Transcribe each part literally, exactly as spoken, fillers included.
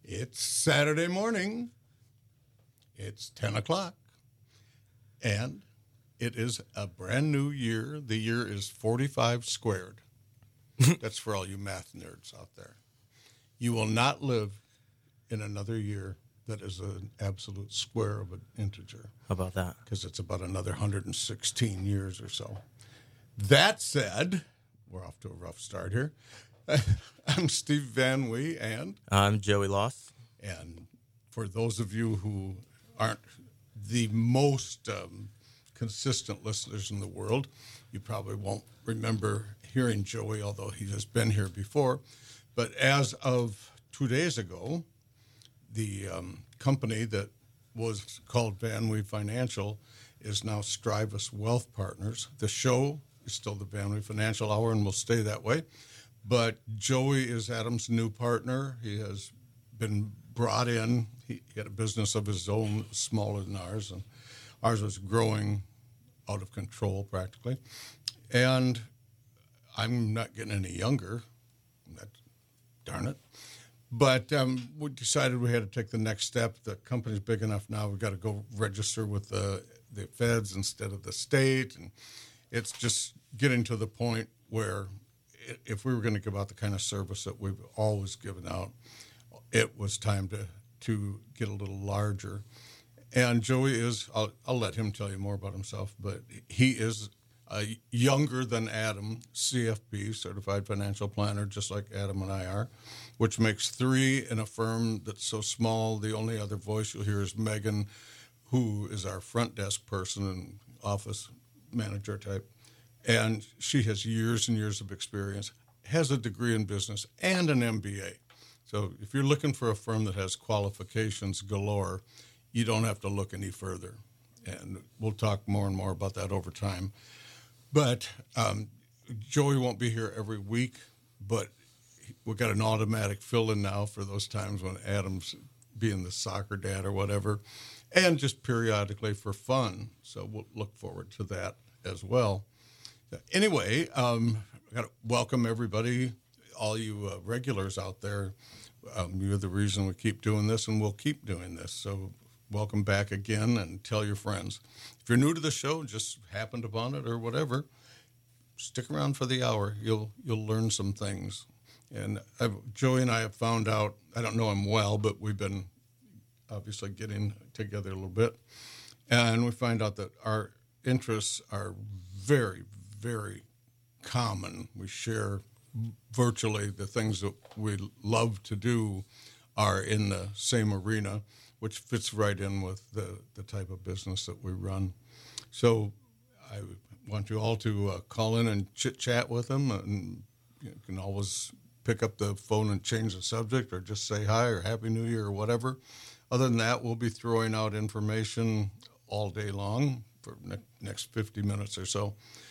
It's Saturday morning. It's ten o'clock. And it is a brand new year. The year is forty-five squared. That's for all you math nerds out there. You will not live in another year that is an absolute square of an integer. How about that? Because it's about another one hundred sixteen years or so. That said, we're off to a rough start here. I'm Steve Van Wee, and I'm Joey Loss. And for those of you who aren't the most um, consistent listeners in the world, you probably won't remember hearing Joey, although he has been here before. But as of two days ago, the um, company that was called Van Wee Financial is now Strivus Wealth Partners. The show is still the Van Wee Financial Hour and will stay that way. But Joey is Adam's new partner. He has been brought in. He had a business of his own, smaller than ours, and ours was growing out of control practically. And I'm not getting any younger. That, darn it. But um, we decided we had to take the next step. The company's big enough now. We've got to go register with the, the feds instead of the state. And it's just getting to the point where if we were going to give out the kind of service that we've always given out, it was time to, to get a little larger. And Joey is, I'll, I'll let him tell you more about himself, but he is uh, younger than Adam, C F P, Certified Financial Planner, just like Adam and I are, which makes three in a firm that's so small. The only other voice you'll hear is Megan, who is our front desk person and office manager type. And she has years and years of experience, has a degree in business, and an M B A. So if you're looking for a firm that has qualifications galore, you don't have to look any further. And we'll talk more and more about that over time. But um, Joey won't be here every week, but we've got an automatic fill-in now for those times when Adam's being the soccer dad or whatever, and just periodically for fun. So we'll look forward to that as well. Anyway, um, I got to welcome everybody, all you uh, regulars out there. Um, you're the reason we keep doing this, and we'll keep doing this. So welcome back again, and tell your friends. If you're new to the show, just happened upon it or whatever, stick around for the hour. You'll you'll learn some things. And I've, Joey and I have found out, I don't know him well, but we've been obviously getting together a little bit, and we find out that our interests are very, very common. We share virtually the things that we love to do are in the same arena, which fits right in with the, the type of business that we run. So I want you all to uh, call in and chit-chat with them, and you can always pick up the phone and change the subject or just say hi or Happy New Year or whatever. Other than that, we'll be throwing out information all day long for ne- next fifty minutes or so.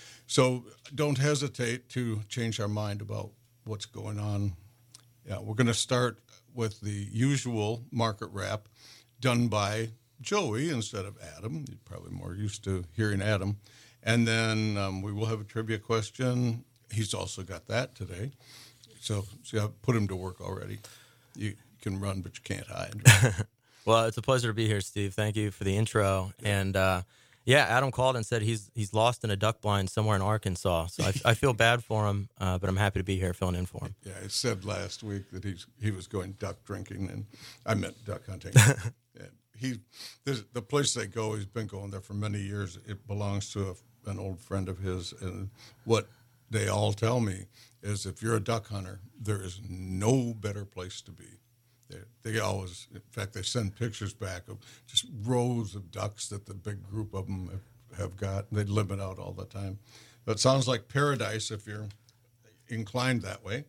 So don't hesitate to change our mind about what's going on. Yeah, we're going to start with the usual market wrap done by Joey instead of Adam. You're probably more used to hearing Adam. And then um, we will have a trivia question. He's also got that today. So, so I've put him to work already. You can run, but you can't hide. Well, it's a pleasure to be here, Steve. Thank you for the intro. Yeah. And, uh, yeah, Adam called and said he's he's lost in a duck blind somewhere in Arkansas. So I, I feel bad for him, uh, but I'm happy to be here filling in for him. Yeah, I said last week that he's he was going duck drinking, and I meant duck hunting. And he, the place they go, he's been going there for many years. It belongs to a, an old friend of his, and what they all tell me is if you're a duck hunter, there is no better place to be. They, they always, in fact, they send pictures back of just rows of ducks that the big group of them have, have got. They limit out all the time. But it sounds like paradise if you're inclined that way.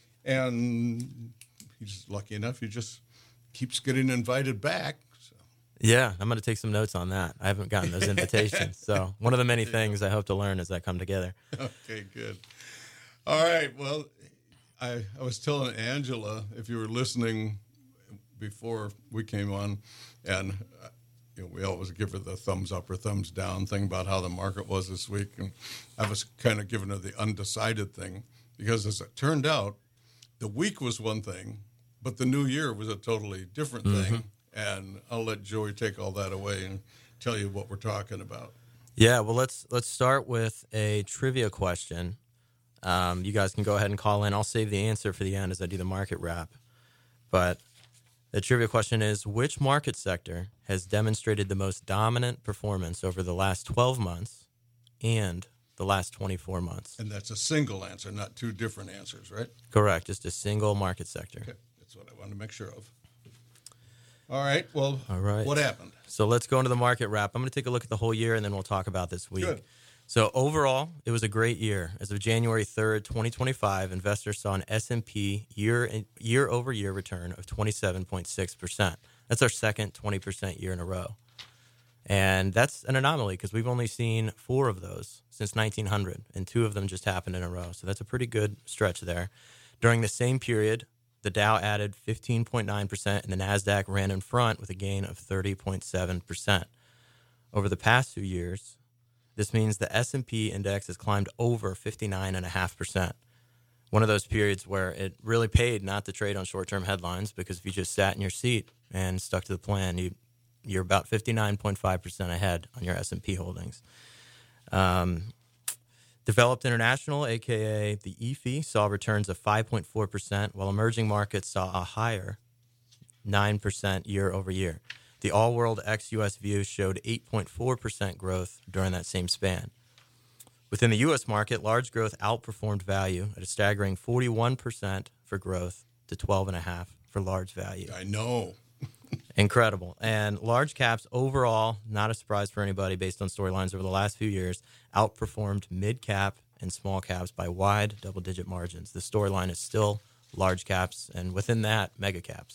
And he's lucky enough, he just keeps getting invited back. So. Yeah, I'm going to take some notes on that. I haven't gotten those invitations. So one of the many things I hope to learn as I come together. Okay, good. All right, well, I, I was telling Angela, if you were listening before we came on, and uh, you know, we always give her the thumbs up or thumbs down thing about how the market was this week, and I was kind of giving her the undecided thing, because as it turned out, the week was one thing, but the new year was a totally different thing. And I'll let Joey take all that away and tell you what we're talking about. Yeah, well, let's let's start with a trivia question. Um, you guys can go ahead and call in. I'll save the answer for the end as I do the market wrap. But the trivia question is, which market sector has demonstrated the most dominant performance over the last twelve months and the last twenty-four months? And that's a single answer, not two different answers, right? Correct, just a single market sector. Okay, that's what I wanted to make sure of. All right, well, All right. what happened? So let's go into the market wrap. I'm going to take a look at the whole year, and then we'll talk about this week. Good. So overall, it was a great year. As of January third, twenty twenty-five, investors saw an S and P year year over year return of twenty-seven point six percent. That's our second twenty percent year in a row. And that's an anomaly because we've only seen four of those since nineteen hundred, and two of them just happened in a row. So that's a pretty good stretch there. During the same period, the Dow added fifteen point nine percent, and the NASDAQ ran in front with a gain of thirty point seven percent. Over the past two years, this means the S and P index has climbed over fifty-nine point five percent. One of those periods where it really paid not to trade on short-term headlines, because if you just sat in your seat and stuck to the plan, you, you're about fifty-nine point five percent ahead on your S and P holdings. Um, Developed International, a k a the E F I, saw returns of five point four percent, while emerging markets saw a higher nine percent year over year. The all-world ex-U S view showed eight point four percent growth during that same span. Within the U S market, large growth outperformed value at a staggering forty-one percent for growth to twelve point five percent for large value. I know. Incredible. And large caps overall, not a surprise for anybody based on storylines over the last few years, outperformed mid cap and small caps by wide double-digit margins. The storyline is still large caps, and within that, mega caps.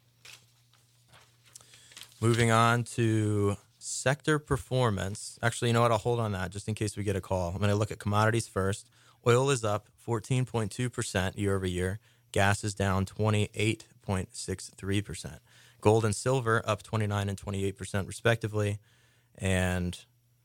Moving on to sector performance. Actually, you know what? I'll hold on that just in case we get a call. I'm going to look at commodities first. Oil is up fourteen point two percent year over year. Gas is down twenty-eight point six three percent. Gold and silver up twenty-nine and twenty-eight percent respectively. And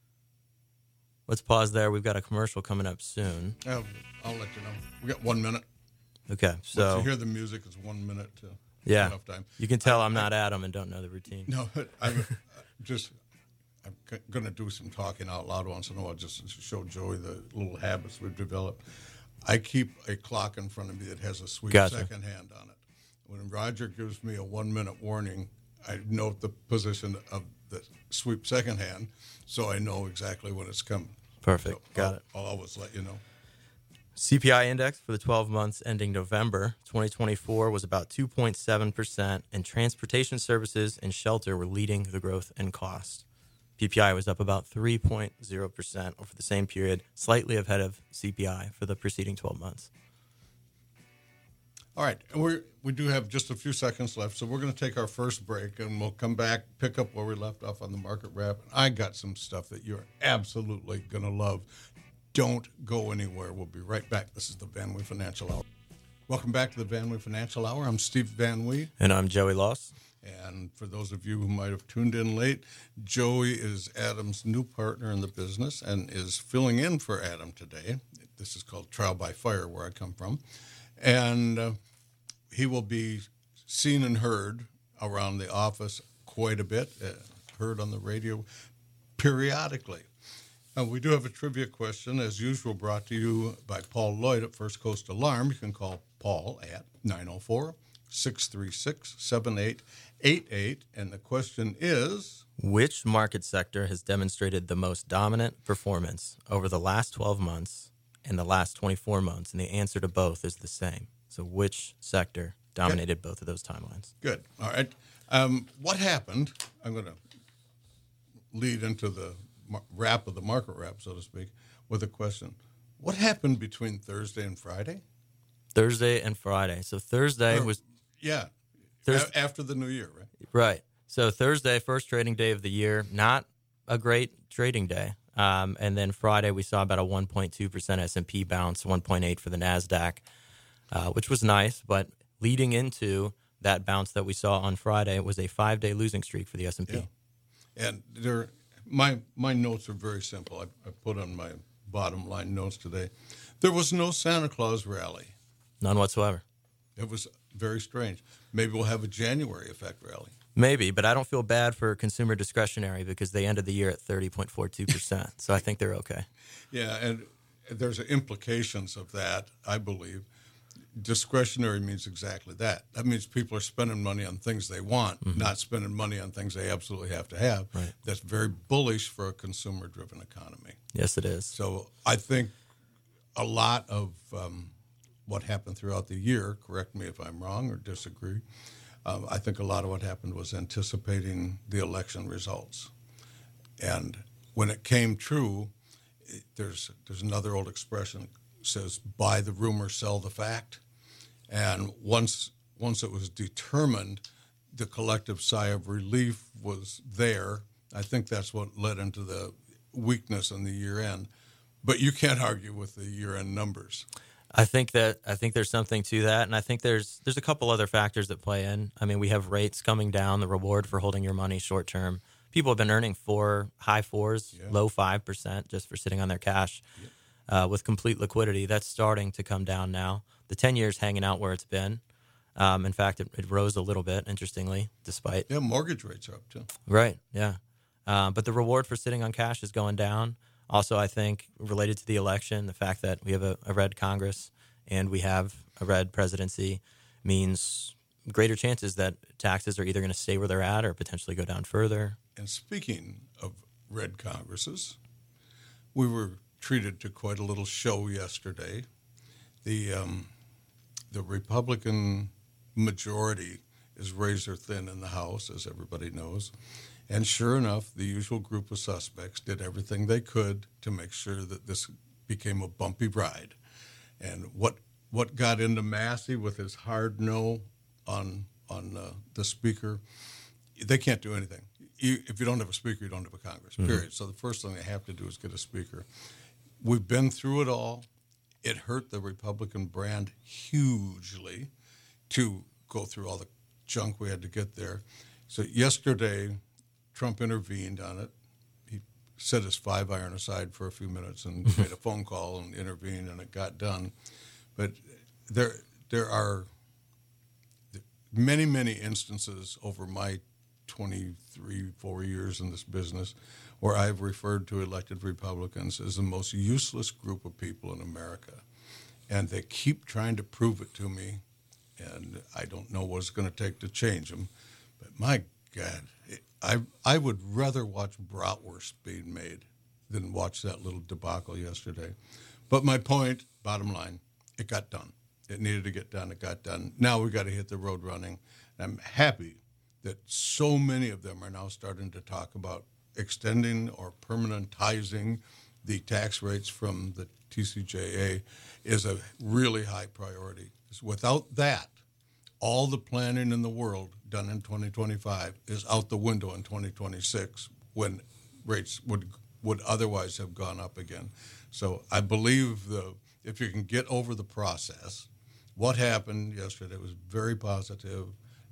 let's pause there. We've got a commercial coming up soon. I'll, I'll let you know. We got one minute. Okay, so Once you hear the music, it's one minute to yeah, enough time. You can tell I, I'm not Adam and don't know the routine. No, I'm just I'm going to do some talking out loud once in a while just to show Joey the little habits we've developed. I keep a clock in front of me that has a sweep Gotcha. second hand on it. When Roger gives me a one-minute warning, I note the position of the sweep second hand, so I know exactly when it's coming. Perfect. So Got I'll, it. I'll always let you know. C P I index for the twelve months ending November twenty twenty-four was about two point seven percent, and transportation services and shelter were leading the growth in cost. P P I was up about three point zero percent over the same period, slightly ahead of C P I for the preceding twelve months. All right, and we we do have just a few seconds left, so we're going to take our first break, and we'll come back, pick up where we left off on the market wrap. I got some stuff that you're absolutely going to love. Don't go anywhere. We'll be right back. This is the Van Wee Financial Hour. Welcome back to the Van Wee Financial Hour. I'm Steve Van Wee. And I'm Joey Loss. And for those of you who might have tuned in late, Joey is Adam's new partner in the business and is filling in for Adam today. This is called Trial by Fire, where I come from. And uh, he will be seen and heard around the office quite a bit, uh, heard on the radio periodically. Uh, we do have a trivia question, as usual, brought to you by Paul Lloyd at First Coast Alarm. You can call Paul at nine oh four, six three six, seven eight eight eight. And the question is, which market sector has demonstrated the most dominant performance over the last twelve months and the last twenty-four months? And the answer to both is the same. So which sector dominated okay. both of those timelines? Good. All right. Um, what happened? I'm going to lead into the wrap of the market wrap, so to speak, with a question. What happened between Thursday and Friday? Thursday and Friday. So Thursday or, was... Yeah. Thursday, a- after the new year, right? Right. So Thursday, first trading day of the year, not a great trading day. Um, and then Friday, we saw about a one point two percent S and P bounce, one point eight for the NASDAQ, uh, which was nice. But leading into that bounce that we saw on Friday was a five-day losing streak for the S and P. Yeah. And there, my my notes are very simple. I, I put on my bottom line notes today. There was no Santa Claus rally. None whatsoever. It was very strange. Maybe we'll have a January effect rally. Maybe, but I don't feel bad for consumer discretionary because they ended the year at thirty point four two percent. So I think they're okay. Yeah, and there's implications of that, I believe. Discretionary means exactly that. That means people are spending money on things they want, mm-hmm. not spending money on things they absolutely have to have. Right. That's very bullish for a consumer-driven economy. Yes, it is. So I think a lot of um, what happened throughout the year, correct me if I'm wrong or disagree, um, I think a lot of what happened was anticipating the election results. And when it came true, it, there's there's another old expression says buy the rumor, sell the fact. And once once it was determined, the collective sigh of relief was there. I think that's what led into the weakness in the year end. But you can't argue with the year end numbers. I think that I think there's something to that, and I think there's there's a couple other factors that play in. I mean, we have rates coming down, the reward for holding your money short term. People have been earning four, high fours, yeah. low five percent just for sitting on their cash. Yeah. Uh, with complete liquidity, that's starting to come down now. The ten years hanging out where it's been. Um, in fact, it, it rose a little bit, interestingly, despite. Yeah, mortgage rates are up, too. Right, yeah. Uh, but the reward for sitting on cash is going down. Also, I think, related to the election, the fact that we have a, a red Congress and we have a red presidency means greater chances that taxes are either going to stay where they're at or potentially go down further. And speaking of red Congresses, we were treated to quite a little show yesterday. The um, the Republican majority is razor thin in the House, as everybody knows. And sure enough, the usual group of suspects did everything they could to make sure that this became a bumpy ride. And what what got into Massey with his hard no on on uh, the speaker, they can't do anything. You, if you don't have a speaker, you don't have a Congress, mm-hmm. period. So the first thing they have to do is get a speaker. We've been through it all. It hurt the Republican brand hugely to go through all the junk we had to get there. So yesterday, Trump intervened on it. He set his five iron aside for a few minutes and made a phone call and intervened, and it got done. But there, there are many, many instances over my twenty-three, four years in this business where I've referred to elected Republicans as the most useless group of people in America. And they keep trying to prove it to me, and I don't know what it's going to take to change them. But my God, it, I I would rather watch bratwurst being made than watch that little debacle yesterday. But my point, bottom line, it got done. It needed to get done. It got done. Now we got to hit the road running. I'm happy that so many of them are now starting to talk about extending or permanentizing the tax rates from the T C J A is a really high priority. Without that, all the planning in the world done in twenty twenty-five is out the window in twenty twenty-six when rates would would otherwise have gone up again. So I believe the if you can get over the process, what happened yesterday was very positive,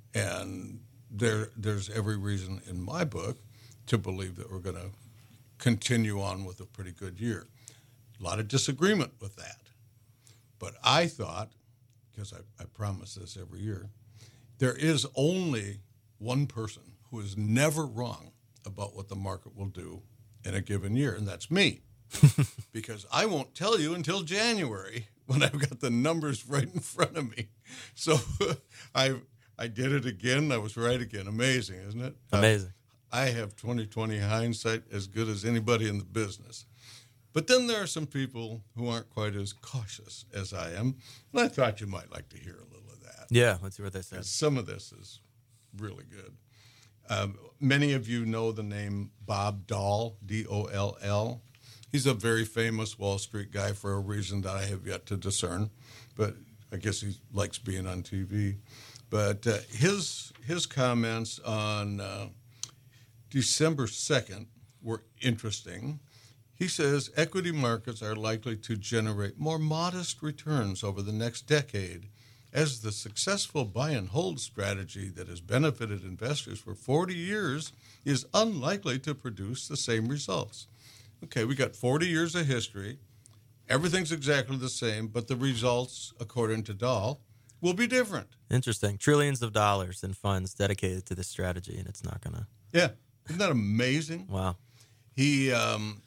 and there there's every reason in my book to believe that we're going to continue on with a pretty good year. A lot of disagreement with that. But I thought, because I, I promise this every year, there is only one person who is never wrong about what the market will do in a given year, and that's me. Because I won't tell you until January when I've got the numbers right in front of me. So I I did it again. I was right again. Amazing, isn't it? Amazing. Uh, I have twenty twenty hindsight as good as anybody in the business. But then there are some people who aren't quite as cautious as I am, and I thought you might like to hear a little of that. Yeah, let's see what they said. Some of this is really good. Um, many of you know the name Bob Doll, D O L L. He's a very famous Wall Street guy for a reason that I have yet to discern, but I guess he likes being on T V. But uh, his his comments on uh, December second were interesting. He says equity markets are likely to generate more modest returns over the next decade as the successful buy and hold strategy that has benefited investors for forty years is unlikely to produce the same results. Okay, we got forty years of history. Everything's exactly the same, but the results, according to Dahl, will be different. Interesting. Trillions of dollars in funds dedicated to this strategy, and it's not going to. Yeah. Isn't that amazing? Wow. He, um,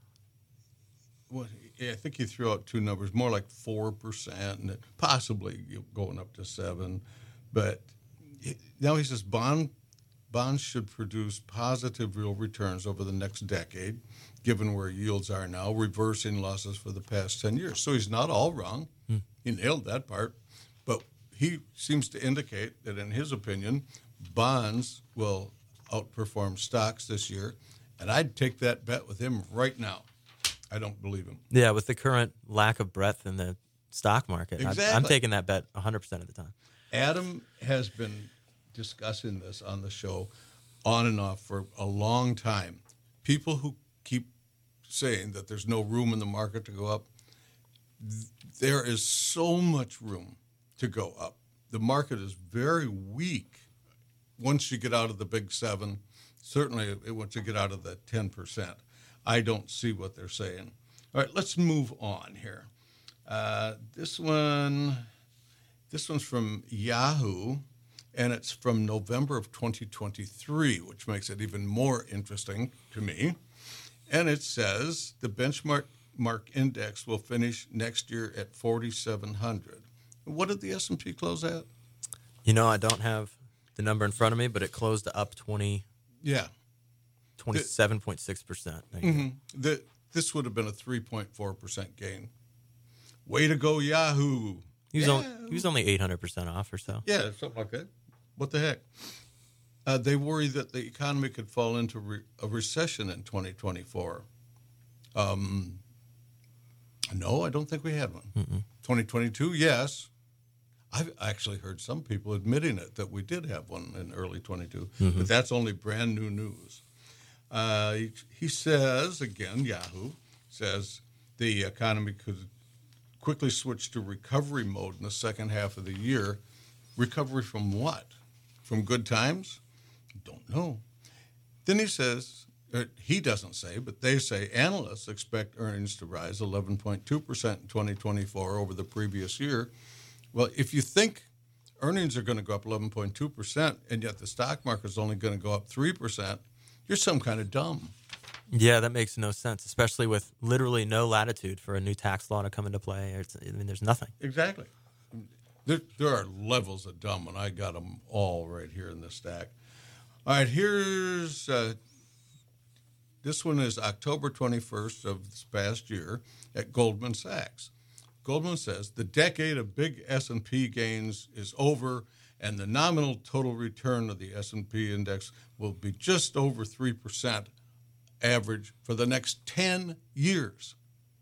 what, yeah, I think he threw out two numbers, more like four percent, and possibly going up to seven. But he, now he says bond bonds should produce positive real returns over the next decade, given where yields are now, reversing losses for the past ten years. So he's not all wrong. Hmm. He nailed that part. But he seems to indicate that, in his opinion, bonds will outperform stocks this year. And I'd take that bet with him right now. I don't believe him. Yeah, with the current lack of breadth in the stock market, exactly. I, I'm taking that bet one hundred percent of the time. Adam has been discussing this on the show on and off for a long time. People who keep saying that there's no room in the market to go up, there is so much room to go up. The market is very weak once you get out of the big seven. Certainly once you get out of the ten percent. I don't see what they're saying. All right, let's move on here. Uh, this one, this one's from Yahoo, and it's from November of twenty twenty-three, which makes it even more interesting to me. And it says the benchmark mark index will finish next year at forty-seven hundred. What did the S and P close at? You know, I don't have the number in front of me, but it closed up twenty. Yeah. twenty-seven point six percent. Mm-hmm. The, this would have been a three point four percent gain. Way to go, Yahoo. He was, yeah. only, he was only eight hundred percent off or so. Yeah, something like that. What the heck? Uh, they worry that the economy could fall into re- a recession in twenty twenty-four. Um, no, I don't think we had one. Mm-mm. twenty twenty-two, yes. I've actually heard some people admitting it, that we did have one in early twenty-two, mm-hmm. but that's only brand new news. Uh, he, he says, again, Yahoo says the economy could quickly switch to recovery mode in the second half of the year. Recovery from what? From good times? Don't know. Then he says, or he doesn't say, but they say analysts expect earnings to rise eleven point two percent in twenty twenty-four over the previous year. Well, if you think earnings are going to go up eleven point two percent and yet the stock market is only going to go up three percent, you're some kind of dumb. Yeah, that makes no sense, especially with literally no latitude for a new tax law to come into play. It's, I mean, there's nothing. Exactly. There, there are levels of dumb, and I got them all right here in this stack. All right, here's, uh, this one is October twenty-first of this past year at Goldman Sachs. Goldman says the decade of big S and P gains is over, and the nominal total return of the S and P index will be just over three percent average for the next ten years.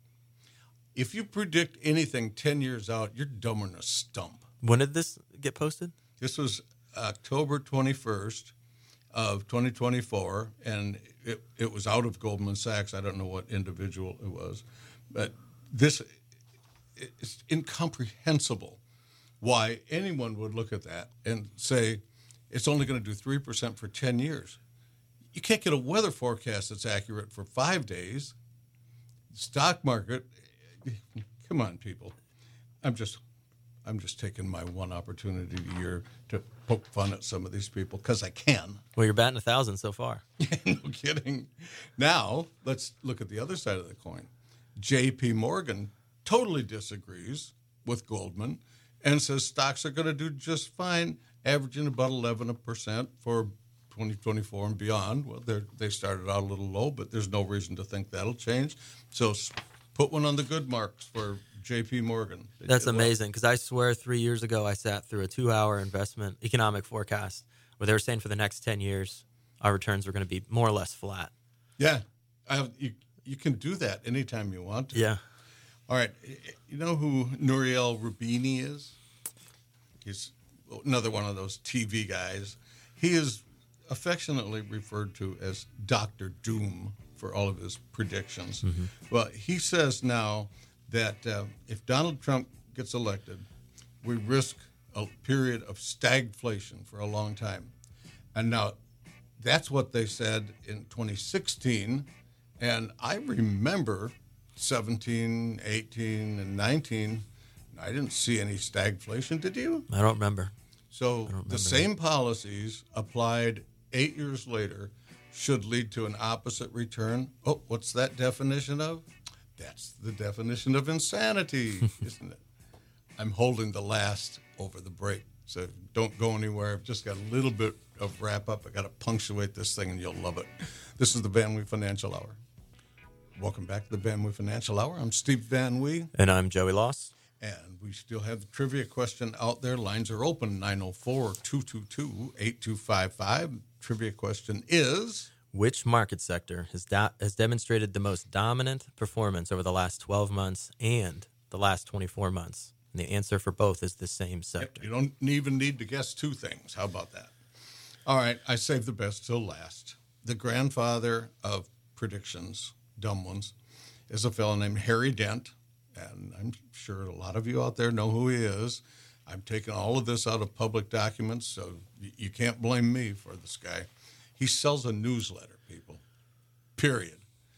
If you predict anything ten years out, you're dumber than a stump. When did this get posted? This was October twenty-first of twenty twenty-four, and it, it was out of Goldman Sachs. I don't know what individual it was, but this it's incomprehensible why anyone would look at that and say it's only going to do three percent for ten years. You can't get a weather forecast that's accurate for five days. Stock market, come on, people. I'm just I'm just taking my one opportunity a year to poke fun at some of these people because I can. Well, you're batting a thousand so far. No kidding. Now, let's look at the other side of the coin. J P Morgan totally disagrees with Goldman and says stocks are going to do just fine, averaging about eleven percent for twenty twenty-four and beyond. Well, they started out a little low, but there's no reason to think that'll change. So put one on the good marks for J P Morgan. They That's amazing, because I swear three years ago I sat through a two-hour investment economic forecast where they were saying for the next ten years our returns were going to be more or less flat. Yeah. I have, you, you can do that anytime you want to. Yeah. All right. You know who Nouriel Roubini is? He's another one of those T V guys. He is affectionately referred to as Doctor Doom for all of his predictions. Mm-hmm. Well, he says now that uh, if Donald Trump gets elected, we risk a period of stagflation for a long time. And now that's what they said in twenty sixteen. And I remember seventeen, eighteen, and nineteen I didn't see any stagflation, did you? I don't remember. So the same policies applied eight years later should lead to an opposite return. Oh, what's that definition of? That's the definition of insanity, isn't it? I'm holding the last over the break, so don't go anywhere. I've just got a little bit of wrap up. I got to punctuate this thing, and you'll love it. This is the Van Wee Financial Hour. Welcome back to the Van Wee Financial Hour. I'm Steve Van Wee. And I'm Joey Loss. And we still have the trivia question out there. Lines are open, nine oh four, two two two, eight two five five. Trivia question is... Which market sector has do- has demonstrated the most dominant performance over the last twelve months and the last twenty-four months? And the answer for both is the same sector. You don't even need to guess two things. How about that? All right, I saved the best till last. The grandfather of predictions, dumb ones, is a fellow named Harry Dent. And I'm sure a lot of you out there know who he is. I'm taking all of this out of public documents, so you can't blame me for this guy. He sells a newsletter, people, period.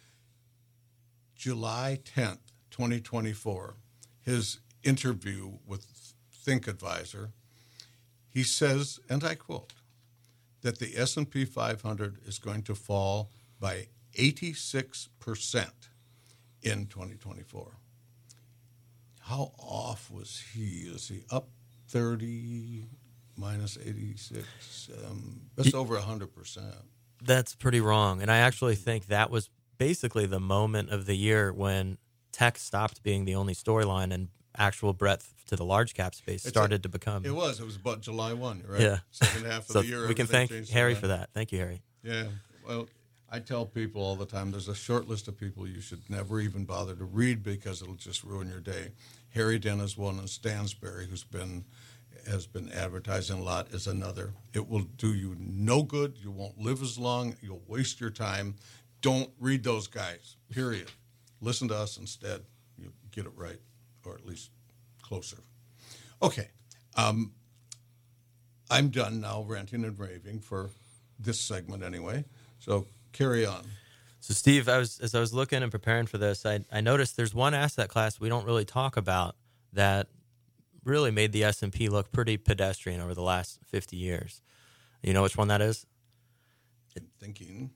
July tenth, twenty twenty-four, his interview with Think Advisor, he says, and I quote, that the S and P five hundred is going to fall by eighty-six percent in twenty twenty-four. How off was he? Is he up thirty, minus eighty-six? Um, that's over one hundred percent. That's pretty wrong. And I actually think that was basically the moment of the year when tech stopped being the only storyline and actual breadth to the large cap space started a, to become. It was. It was about July first, right? Yeah. Second half of so the year. We can thank Harry for that. Thank you, Harry. Yeah. Well, I tell people all the time there's a short list of people you should never even bother to read because it'll just ruin your day. Harry Dent is one, and Stansberry, who's been has been advertising a lot, is another. It will do you no good. You won't live as long. You'll waste your time. Don't read those guys, period. Listen to us instead. You get it right, or at least closer. Okay. Um, I'm done now ranting and raving for this segment anyway, so carry on. So, Steve, I was as I was looking and preparing for this, I, I noticed there's one asset class we don't really talk about that really made the S and P look pretty pedestrian over the last fifty years. You know which one that is? I'm thinking.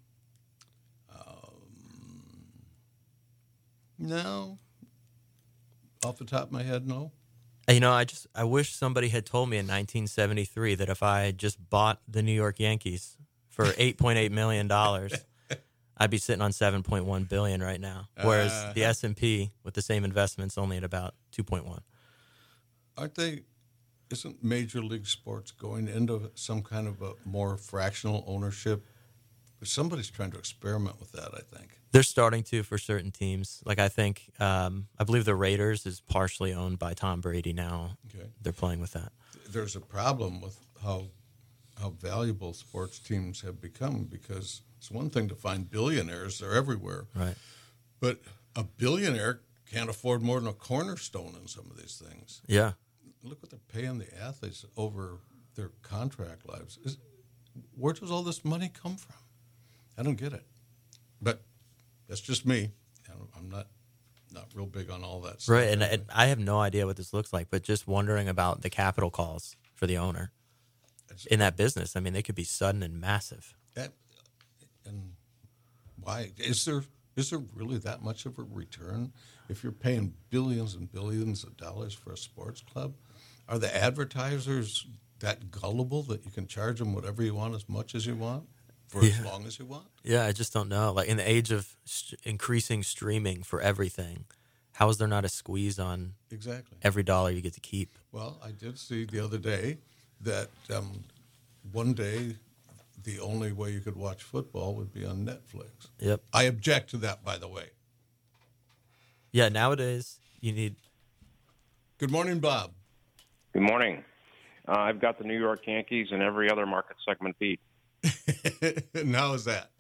Um, no. Off the top of my head, no. You know, I just I wish somebody had told me in nineteen seventy-three that if I had just bought the New York Yankees for eight point eight million dollars, I'd be sitting on seven point one billion dollars right now, whereas uh, the S and P with the same investments only at about two point one. Aren't they? Isn't Major League Sports going into some kind of a more fractional ownership? Somebody's trying to experiment with that, I think. They're starting to for certain teams. Like I think, um, I believe the Raiders is partially owned by Tom Brady now. Okay. They're playing with that. There's a problem with how how valuable sports teams have become because it's one thing to find billionaires. They're everywhere. Right. But a billionaire can't afford more than a cornerstone in some of these things. Yeah. Look what they're paying the athletes over their contract lives. Is, where does all this money come from? I don't get it. But that's just me. I'm not not real big on all that stuff. Right, and I, I have no idea what this looks like, but just wondering about the capital calls for the owner it's, in that business. I mean, they could be sudden and massive. That, and why? Is there is there really that much of a return if you're paying billions and billions of dollars for a sports club? Are the advertisers that gullible that you can charge them whatever you want as much as you want for yeah. as long as you want? Yeah, I just don't know. Like in the age of st- increasing streaming for everything, how is there not a squeeze on exactly every dollar you get to keep? Well, I did see the other day that um, one day the only way you could watch football would be on Netflix. Yep. I object to that, by the way. Yeah, nowadays you need... Good morning, Bob. Good morning. Uh, I've got the New York Yankees and every other market segment beat. And how is that?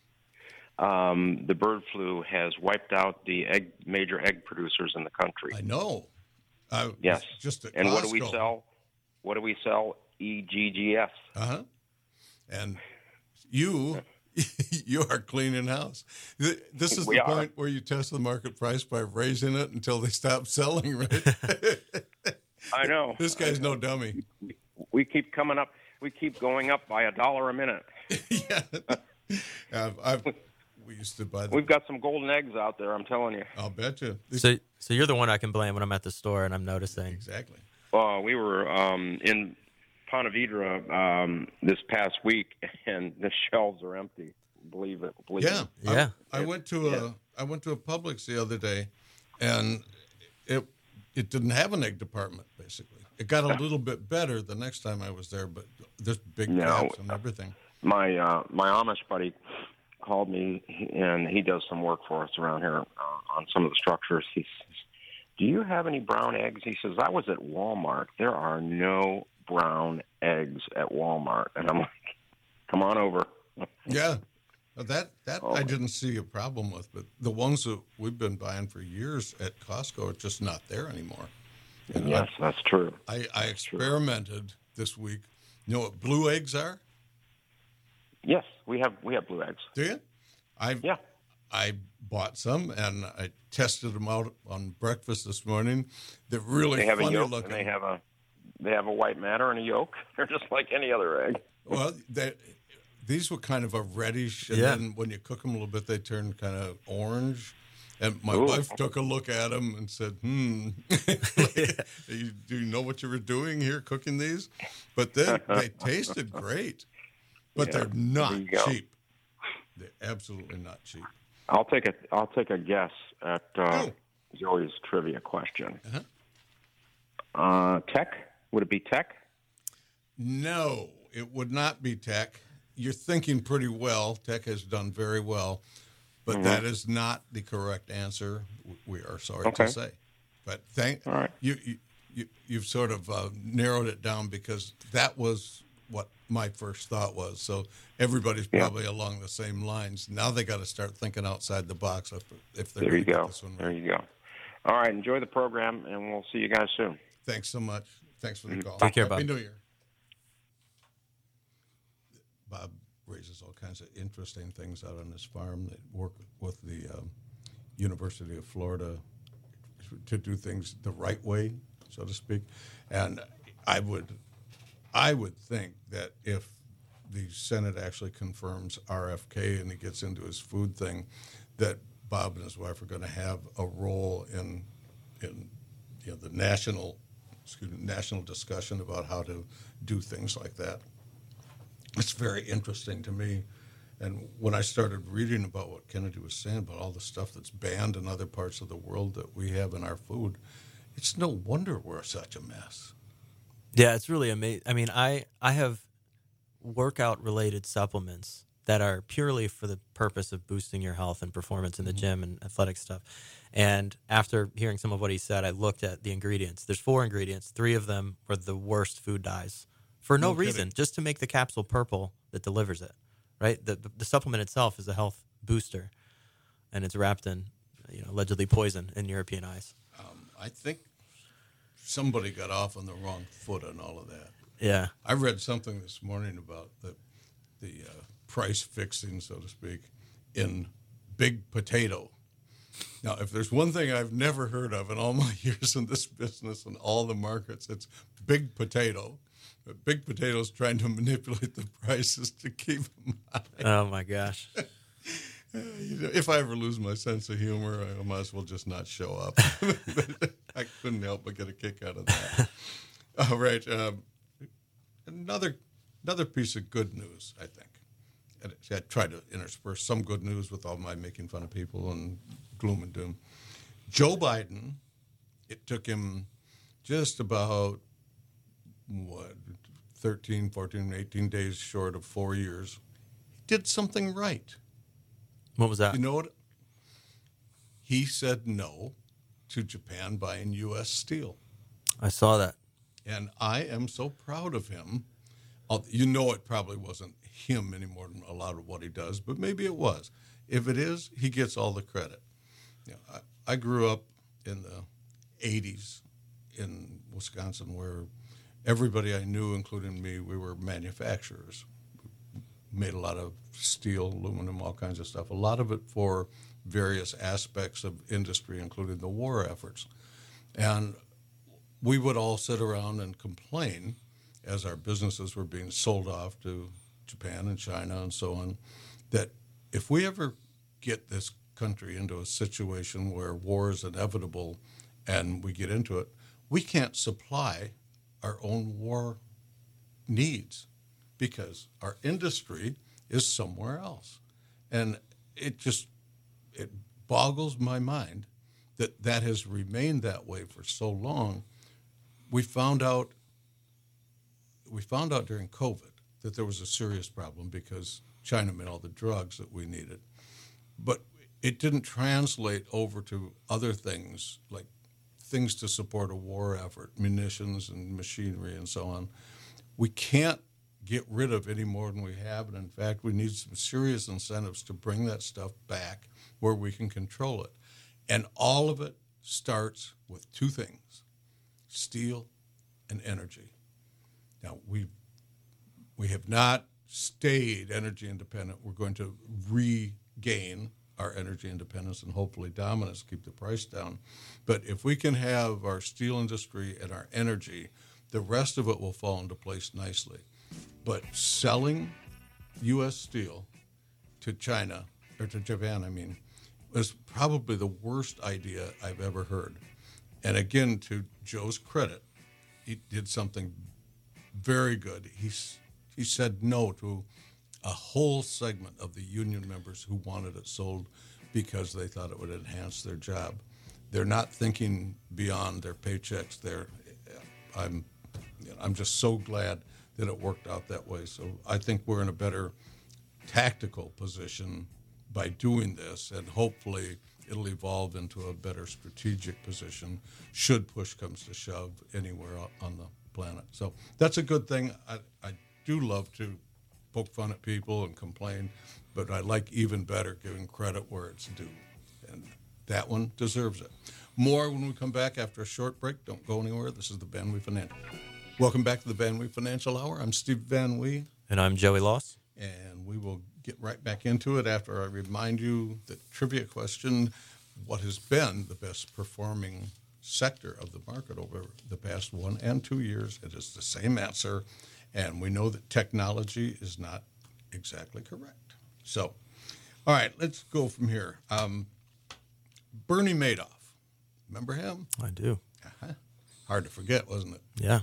Um, the bird flu has wiped out the egg, major egg producers in the country. I know. Uh, yes. Just at and Costco. what do we sell? What do we sell? E G G F. Uh huh. And you You are cleaning house. Th- This is We the are. point where you test the market price by raising it until they stop selling, right? I know. This guy's no dummy. We keep coming up. We keep going up by a dollar a minute. Yeah. I've, I've, we used to buy the. We've got some golden eggs out there. I'm telling you. I'll bet you. So, so you're the one I can blame when I'm at the store and I'm noticing. Exactly. Uh, we were um, in Ponte Vedra um, this past week, and the shelves are empty. Believe it. Believe Yeah. it. Yeah. I, I went to a Yeah. I went to a Publix the other day, and it it didn't have an egg department. Basically, it got a little bit better the next time I was there, but there's big No. gaps and everything. My uh, my Amish buddy called me, and he does some work for us around here uh, on some of the structures. He says, "Do you have any brown eggs?" He says, "I was at Walmart. There are no brown eggs at Walmart." And I'm like, "Come on over." Yeah, that that Oh. I didn't see a problem with, but the ones that we've been buying for years at Costco are just not there anymore. And Yes, that's true. I, I experimented this week. You know what blue eggs are? Yes, we have we have blue eggs. Do you? I Yeah. I bought some and I tested them out on breakfast this morning. They're really They have a funny yolk looking. and they have a they have a white matter and a yolk. They're just like any other egg. Well, they, these were kind of a reddish, and Yeah. then when you cook them a little bit, they turn kind of orange. And my Ooh. wife took a look at them and said, "Hmm, you, do you know what you were doing here cooking these?" But then they tasted great, but Yeah, they're not there you go. cheap. They're absolutely not cheap. I'll take a I'll take a guess at uh, Oh. Joey's trivia question. Uh-huh. Uh, tech? Would it be tech? No, it would not be tech. You're thinking pretty well. Tech has done very well, but Mm-hmm. that is not the correct answer. We are sorry Okay. to say. But thank All right. you, you, you. You've sort of uh, narrowed it down because that was what my first thought was. So everybody's Yeah. probably along the same lines. Now they got to start thinking outside the box if, if they're There going you to get go. this one There right. you go. All right. Enjoy the program, and we'll see you guys soon. Thanks so much. Thanks for the call. Take care, Happy Bob. New Year. Bob raises all kinds of interesting things out on his farm. They work with the um, University of Florida to do things the right way, so to speak. And I would, I would think that if the Senate actually confirms R F K and he gets into his food thing, that Bob and his wife are going to have a role in, in you know, the national, excuse me, national discussion about how to do things like that. It's very interesting to me. And when I started reading about what Kennedy was saying about all the stuff that's banned in other parts of the world that we have in our food, it's no wonder we're such a mess. Yeah, it's really amazing. I mean, I I have workout related supplements that are purely for the purpose of boosting your health and performance in the gym and athletic stuff. And after hearing some of what he said, I looked at the ingredients. There's four ingredients. Three of them were the worst food dyes for no, No kidding. reason, just to make the capsule purple that delivers it. Right? The, the the supplement itself is a health booster, and it's wrapped in, you know, allegedly poison in European eyes. Um, I think somebody got off on the wrong foot on all of that. Yeah. I read something this morning about the the uh, price fixing, so to speak, in big potato. Now, if there's one thing I've never heard of in all my years in this business and all the markets, it's big potato. But big potato's trying to manipulate the prices to keep them high. Oh my gosh. You know, if I ever lose my sense of humor, I might as well just not show up. I couldn't help but get a kick out of that. All right, um, another another piece of good news, I think. And I try to intersperse some good news with all my making fun of people and gloom and doom. Joe Biden, it took him just about, what, thirteen, fourteen, eighteen days short of four years. He did something right. What was that? You know what? He said no to Japan buying U S steel. I saw that. And I am so proud of him. I'll- You know it probably wasn't him any more than a lot of what he does, but maybe it was. If it is, he gets all the credit. You know, I, I grew up in the eighties in Wisconsin where everybody I knew, including me, we were manufacturers. made a lot of steel, aluminum, all kinds of stuff. A lot of it for various aspects of industry, including the war efforts. And we would all sit around and complain as our businesses were being sold off to Japan and China and so on, that if we ever get this country into a situation where war is inevitable and we get into it, we can't supply our own war needs because our industry is somewhere else. And it just, it boggles my mind that that has remained that way for so long. We found out, we found out during COVID that there was a serious problem because China made all the drugs that we needed. But it didn't translate over to other things, like things to support a war effort, munitions and machinery and so on. We can't get rid of any more than we have. And in fact, we need some serious incentives to bring that stuff back where we can control it. And all of it starts with two things, steel and energy. Now, we we have not stayed energy independent. We're going to regain our energy independence and hopefully dominance, keep the price down. But if we can have our steel industry and our energy, the rest of it will fall into place nicely. But selling U S steel to China, or to Japan, I mean, was probably the worst idea I've ever heard. And again, to Joe's credit, he did something very good. He's, he said no to a whole segment of the union members who wanted it sold because they thought it would enhance their job. They're not thinking beyond their paychecks. They're, I'm, you know, I'm just so glad that it worked out that way. So I think we're in a better tactical position by doing this, and hopefully it'll evolve into a better strategic position should push comes to shove anywhere on the planet. So that's a good thing. I, I do love to poke fun at people and complain, but I like even better giving credit where it's due, and that one deserves it. More when we come back after a short break. Don't go anywhere. This is the Van Wee Financial. Welcome back to the Van Wee Financial Hour. I'm Steve Van Wee. And I'm Joey Loss. And we will get right back into it after I remind you the trivia question, what has been the best performing sector of the market over the past one and two years? It is the same answer. And we know that technology is not exactly correct. So, all right, let's go from here. Um, Bernie Madoff. Remember him? I do. Uh-huh. Hard to forget, wasn't it? Yeah.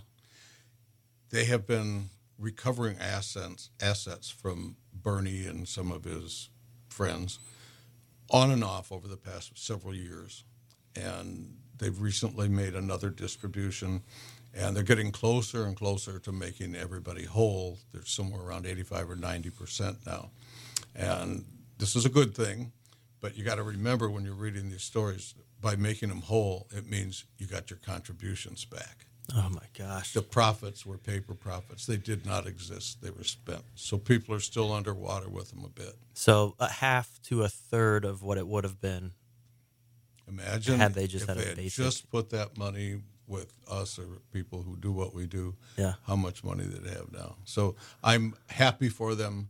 They have been recovering assets, assets from Bernie and some of his friends on and off over the past several years. And they've recently made another distribution. And they're getting closer and closer to making everybody whole. They're somewhere around eighty-five or ninety percent now. And this is a good thing, but you got to remember when you're reading these stories, by making them whole, it means you got your contributions back. Oh, my gosh. The profits were paper profits. They did not exist. They were spent. So people are still underwater with them a bit. So a half to a third of what it would have been. Imagine had they just if had a they had basic. just put that money with us or people who do what we do, Yeah. how much money they'd have now. So I'm happy for them,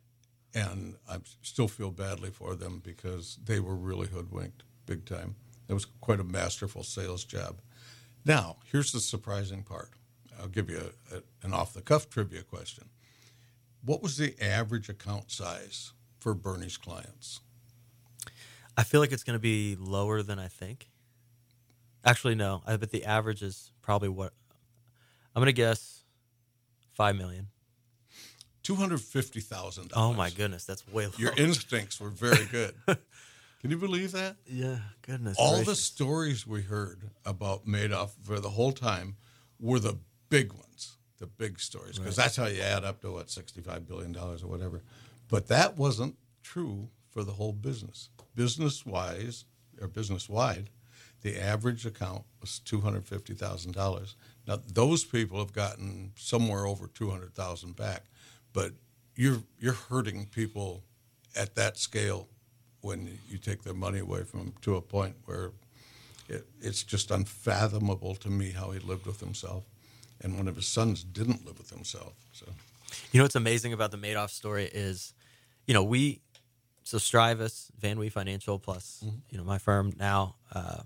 and I still feel badly for them because they were really hoodwinked big time. It was quite a masterful sales job. Now, here's the surprising part. I'll give you a, a, an off-the-cuff trivia question. What was the average account size for Bernie's clients? I feel like it's going to be lower than I think. Actually, no. I bet the average is probably what I'm going to guess five million. two hundred fifty thousand dollars. Oh, my goodness. That's way lower. Your instincts were very good. Can you believe that? Yeah, goodness. All gracious. the stories we heard about Madoff for the whole time were the big ones, the big stories, because Right. that's how you add up to, what, sixty-five billion dollars or whatever. But that wasn't true for the whole business. Business-wise, or business-wide, the average account was two hundred fifty thousand dollars. Now, those people have gotten somewhere over two hundred thousand dollars back, but you're you're hurting people at that scale when you take their money away from them to a point where it, it's just unfathomable to me how he lived with himself. And one of his sons didn't live with himself. So You know what's amazing about the Madoff story is, you know, we, so Strivus, Van Wee Financial plus, mm-hmm. you know, my firm now, uh,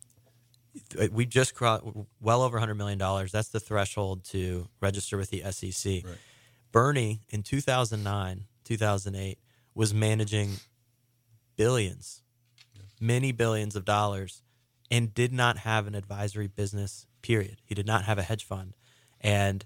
we just crossed well over one hundred million dollars. That's the threshold to register with the S E C. Right. Bernie in two thousand nine, two thousand eight was managing billions, yeah. many billions of dollars, and did not have an advisory business, period. He did not have a hedge fund and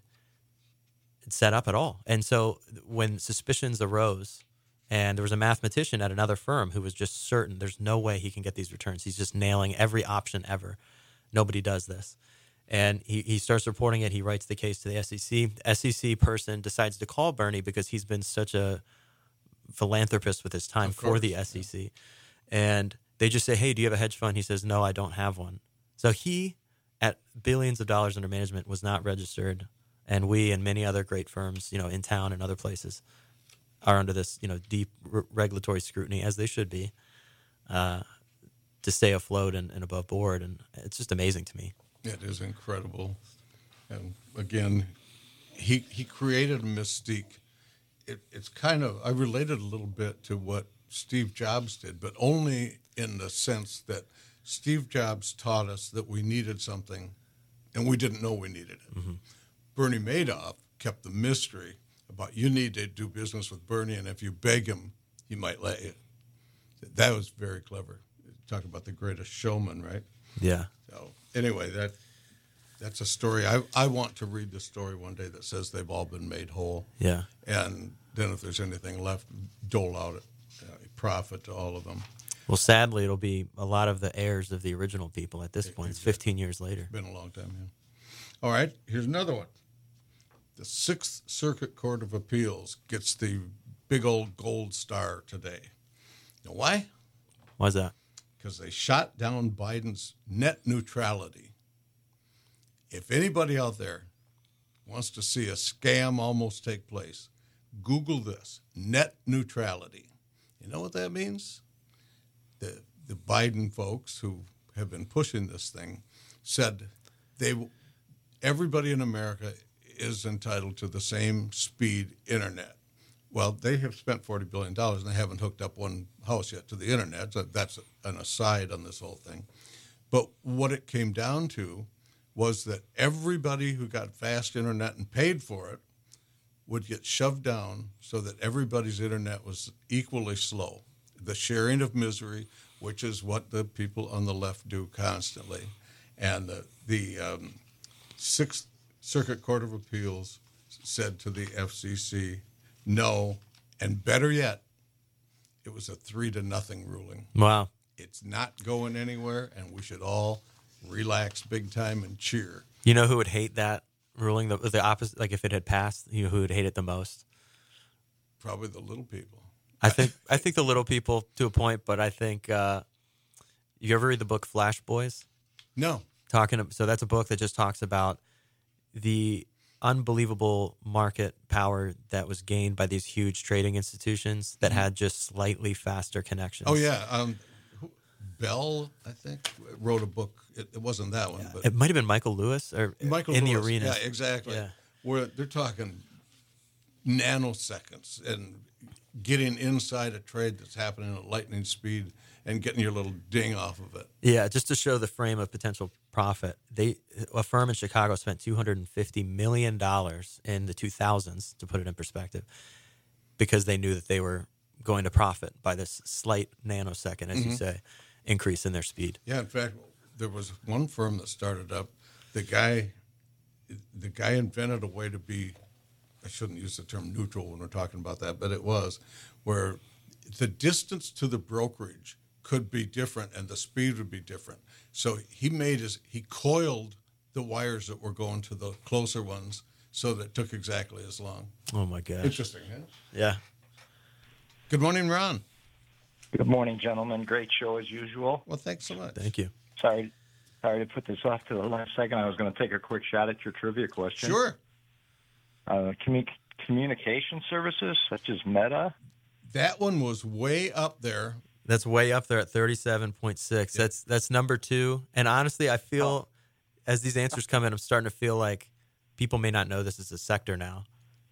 set up at all. And so when suspicions arose, and there was a mathematician at another firm who was just certain there's no way he can get these returns. He's just nailing every option ever. Nobody does this. And he, he starts reporting it. He writes the case to the S E C. The S E C person decides to call Bernie because he's been such a philanthropist with his time for the S E C. Yeah. And they just say, hey, do you have a hedge fund? He says, no, I don't have one. So he, at billions of dollars under management, was not registered. And we and many other great firms, you know, in town and other places are under this, you know, deep r- regulatory scrutiny, as they should be, uh, to stay afloat and, and above board. And it's just amazing to me. It is incredible. And again, he he created a mystique. It, it's kind of, I related a little bit to what Steve Jobs did, but only in the sense that Steve Jobs taught us that we needed something and we didn't know we needed it. Mm-hmm. Bernie Madoff kept the mystery about you need to do business with Bernie, and if you beg him, he might let you. That was very clever. Talk about the greatest showman, right? Yeah. So anyway, that that's a story. I I want to read the story one day that says they've all been made whole. Yeah. And then if there's anything left, dole out a uh, profit to all of them. Well, sadly, it'll be a lot of the heirs of the original people at this it, point. It's fifteen years later. Been a long time, yeah. All right, here's another one. The Sixth Circuit Court of Appeals gets the big old gold star today. You know why? Why is that? Because they shot down Biden's net neutrality. If anybody out there wants to see a scam almost take place, Google this, net neutrality. You know what that means? The the Biden folks who have been pushing this thing said they everybody in America is entitled to the same speed internet. Well, they have spent forty billion dollars and they haven't hooked up one house yet to the internet. So that's an aside on this whole thing. But what it came down to was that everybody who got fast internet and paid for it would get shoved down so that everybody's internet was equally slow. The sharing of misery, which is what the people on the left do constantly. And the, the um, Sixth Circuit Court of Appeals said to the F C C, no, and better yet, it was a three to nothing ruling. Wow. It's not going anywhere, and we should all relax big time and cheer. You know who would hate that ruling? The, the opposite, like if it had passed, you know who would hate it the most? Probably the little people. I think I think the little people to a point, but I think uh, you ever read the book Flash Boys? No. Talking so that's a book that just talks about the unbelievable market power that was gained by these huge trading institutions that had just slightly faster connections. Oh yeah, um, Bell, I think, wrote a book. It, it wasn't that one, yeah. but it might have been Michael Lewis or Michael in Lewis. the arena. Yeah, exactly. Yeah. Where they're talking nanoseconds and getting inside a trade that's happening at lightning speed and getting your little ding off of it. Yeah, just to show the frame of potential profit. They a firm in Chicago spent two hundred fifty million dollars in the two thousands, to put it in perspective, because they knew that they were going to profit by this slight nanosecond, as mm-hmm. you say, increase in their speed. Yeah, in fact, there was one firm that started up. The guy, the guy invented a way to be, I shouldn't use the term neutral when we're talking about that, but it was, where the distance to the brokerage could be different and the speed would be different. So he made his, he coiled the wires that were going to the closer ones so that it took exactly as long. Oh my gosh. Interesting, huh? Yeah. Good morning, Ron. Good morning, gentlemen. Great show as usual. Well, thanks so much. Thank you. Sorry, sorry to put this off to the last second. I was going to take a quick shot at your trivia question. Sure. Uh, commu- communication services such as Meta. That one was way up there. That's way up there at thirty-seven point six. Yep. That's that's number two. And honestly, I feel oh. as these answers come in, I'm starting to feel like people may not know this is a sector now.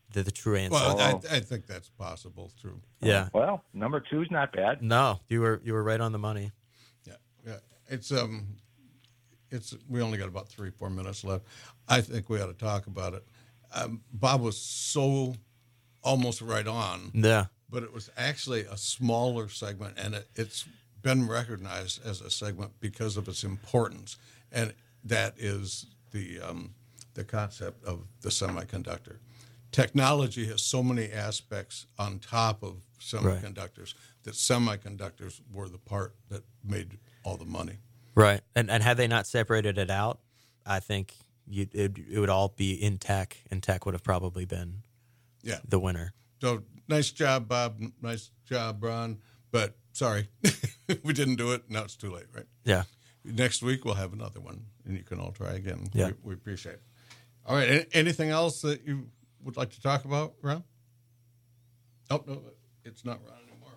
the, the true answer. Well, Oh. I, I think that's possible. True. yeah. Well, number two's not bad. No, you were you were right on the money. Yeah, yeah. It's um, it's we only got about three, four minutes left. I think we ought to talk about it. Um, Bob was so almost right on, Yeah. but it was actually a smaller segment, and it, it's been recognized as a segment because of its importance, and that is the um, the concept of the semiconductor. Technology has so many aspects on top of semiconductors that semiconductors were the part that made all the money. Right. And and had they not separated it out, I think you it, it would all be in tech, and tech would have probably been Yeah. the winner. So nice job, Bob. Nice job, Ron. But sorry, we didn't do it. Now it's too late, right? Yeah. Next week we'll have another one, and you can all try again. Yeah. We, we appreciate it. All right. Any, anything else that you would like to talk about, Ron? Oh, no, it's not Ron anymore.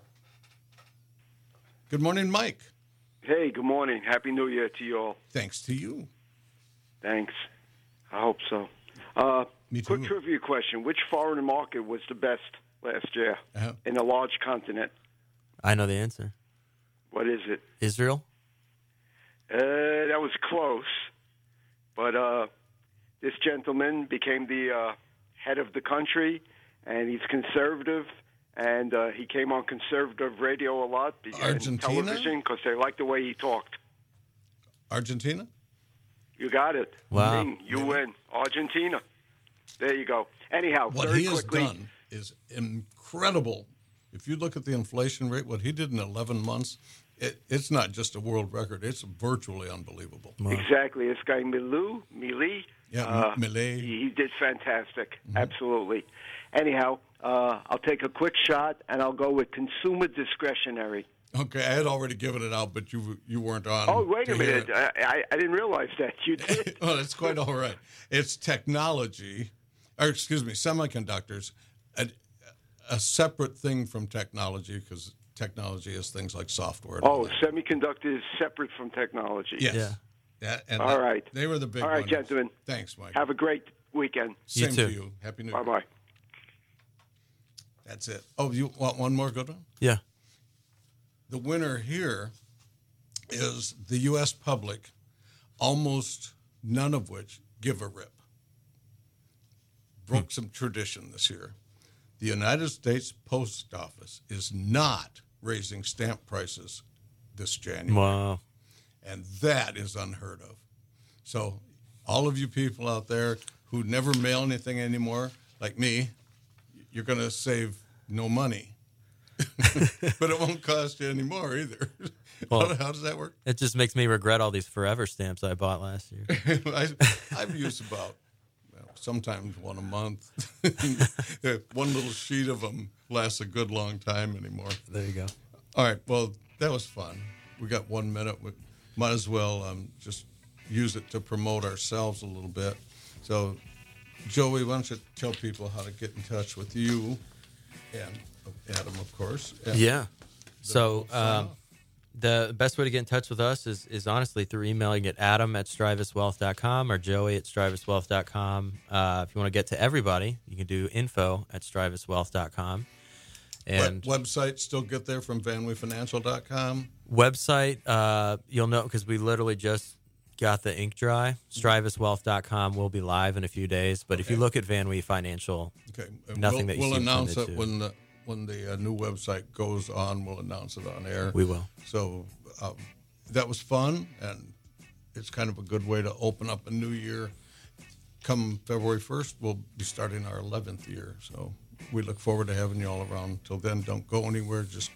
Good morning, Mike. Hey, good morning. Happy New Year to you all. Thanks to you. Thanks. I hope so. Uh, Me quick too. trivia question. Which foreign market was the best last year Uh-huh. in a large continent? I know the answer. What is it? Israel? Uh, that was close. But uh, this gentleman became the uh, head of the country, and he's conservative. And uh, he came on conservative radio a lot, and Argentina? television, because they liked the way he talked. Argentina? You got it. Wow. Bing, you win. Argentina. There you go. Anyhow, What very he has quickly. done is incredible. If you look at the inflation rate, what he did in eleven months, it, it's not just a world record. It's virtually unbelievable. Exactly. This guy, Milou, Mili. Yeah, uh, Millet. He, he did fantastic. Mm-hmm. Absolutely. Anyhow, uh, I'll take a quick shot, and I'll go with consumer discretionary. Okay, I had already given it out, but you you weren't on. Oh, wait to a hear minute. it. I, I, I didn't realize that. You did? Well, it's quite all right. It's technology, or excuse me, semiconductors, a, a separate thing from technology, because technology is things like software. and all Oh, that. semiconductor is separate from technology. Yes. Yeah. Yeah, and All that- right. They were the big All right, ones. gentlemen. Thanks, Mike. Have a great weekend. You Same too. to you. Happy New Year. Bye-bye. That's it. Oh, you want one more good one? Yeah. The winner here is the U S public, almost none of which give a rip. Broke some tradition this year. The United States Post Office is not raising stamp prices this January. Wow. And that is unheard of. So all of you people out there who never mail anything anymore, like me, you're going to save no money. But it won't cost you any more either. Well- how, how does that work? It just makes me regret all these forever stamps I bought last year. I, I've used about, well, sometimes one a month. One little sheet of them lasts a good long time anymore. There you go. All right. Well, that was fun. We got one minute. We might as well um, just use it to promote ourselves a little bit. So, Joey, why don't you tell people how to get in touch with you and Adam, of course. and Yeah. So the- um, the best way to get in touch with us is, is honestly through emailing at adam at strivuswealth dot com or joey at strivuswealth dot com. Uh, if you want to get to everybody, you can do info at strivuswealth dot com. And Web- website still get there from van wee financial dot com. website, uh, you'll know because we literally just got the ink dry. strivuswealth dot com will be live in a few days. But if you Okay. look at Van Wee Financial, Okay. and Nothing we'll, that you we'll see announce intended it to. when the when the uh, new website goes on. We'll announce it on air. we will. So um, that was fun, and it's kind of a good way to open up a new year. Come February first, we'll be starting our eleventh year. So we look forward to having you all around. Till then, don't go anywhere. Just